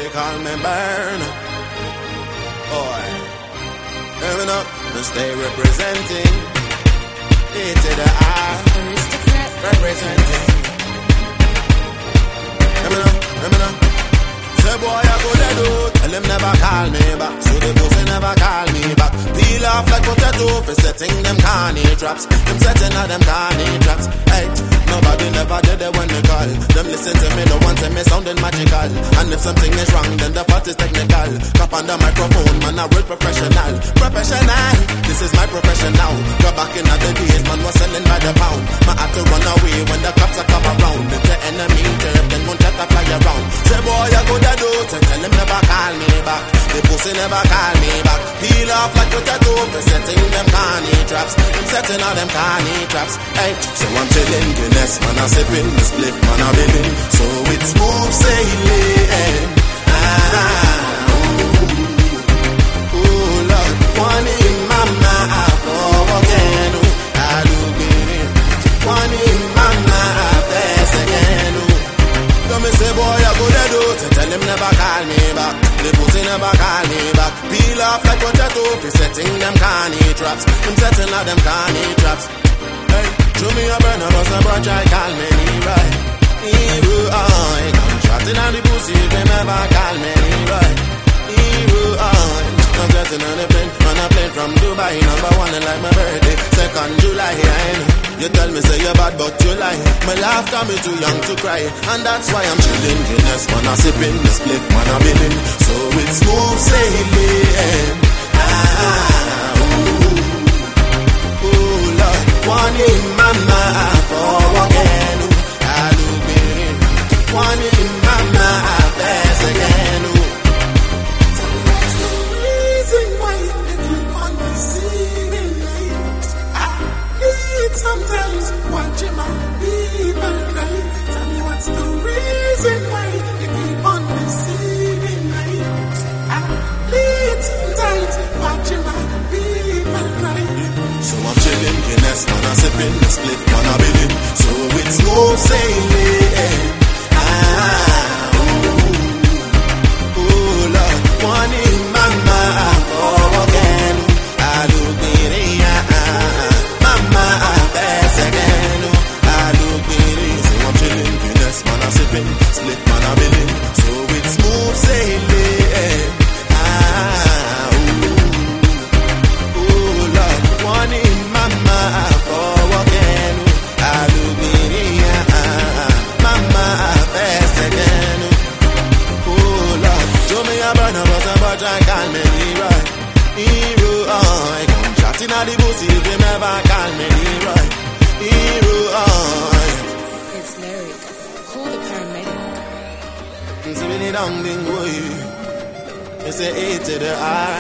they call me Burn. Boy, coming up, we stay representing. A to the R, representing. Coming up. Say boy, I go dead out. Tell them never call me back. So the boss never call me back. Peel off like potato for setting them carny traps. Them setting all them carny traps. Hey, nobody never did it when they call. Them listen to me, no one say me sounding magical. And if something is wrong, then the fault is technical. Cup on the microphone, man, I real professional. Professional, this is my profession now. Go back in the days, man was selling by the pound. Man had to run away when the cops are come around. If the enemy turf, then won't let the fly around. Say boy, I go dead out and tell him never call me back. The pussy never call me back. Peel off like potato for setting them carny traps. I'm setting all them carny traps. Hey, so I'm chilling, Guinness, man, I sipping, the split, man, I billing. So it's smooth sailing. Oh Lord, one in my mouth, oh again, I look in. One in my mouth, that's again. Come and say, boy, I go dead out and tell him never call me back. The pussy never call me back. Peel off like potato for setting them carny traps. I'm setting all them carny traps. Hey, show me a burner, but some branch I call me Leroy. Leroy, I'm shotting on the pussy, they never call me Leroy. Leroy, I'm getting on a plane from Dubai. Number one and like my birthday, 2nd July. I know. You tell me say you're bad, but you lie. My laugh got me too young to cry, and that's why I'm chilling. Guinness, man, I sipping, the split, man, I'm billing. So it's smooth sailing. Oh Lord, one in my mouth, oh again. I look in. One in my mouth, there's again. So what's the reason why you keep on deceiving me? Sometimes watching my people cry. Tell me what's the reason why you keep on deceiving me? I bleed sometimes watching my people cry. So I'm chilling, Guinness, man, I'm sipping, the split, man, I'm billing. So it's smooth sailing. Oh Lord, one in my mouth, oh again. I look in mama, best again. I look in it. So I'm chilling, Guinness, man, I'm sipping, split, man, I'm billing. So it's smooth sailing. Oh Lord, one in my mouth, oh again. I look in it. Mama, best again. Oh Lord, show me a burner, but I call me Leroy. Leroy, come chatting at the pussy if you never call me Leroy. Leroy. It's Lyric. Call the paramedic. It's a really long thing, boy. It's a A to the R.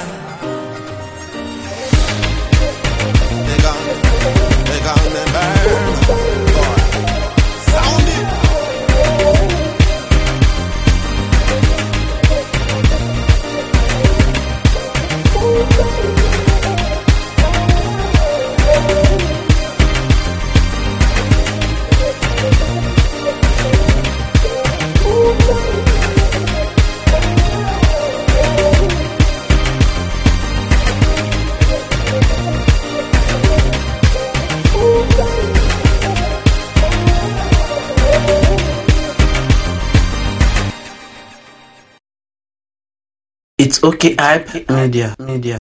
They call me Burn. Boy, sound it. It's okay, hype media.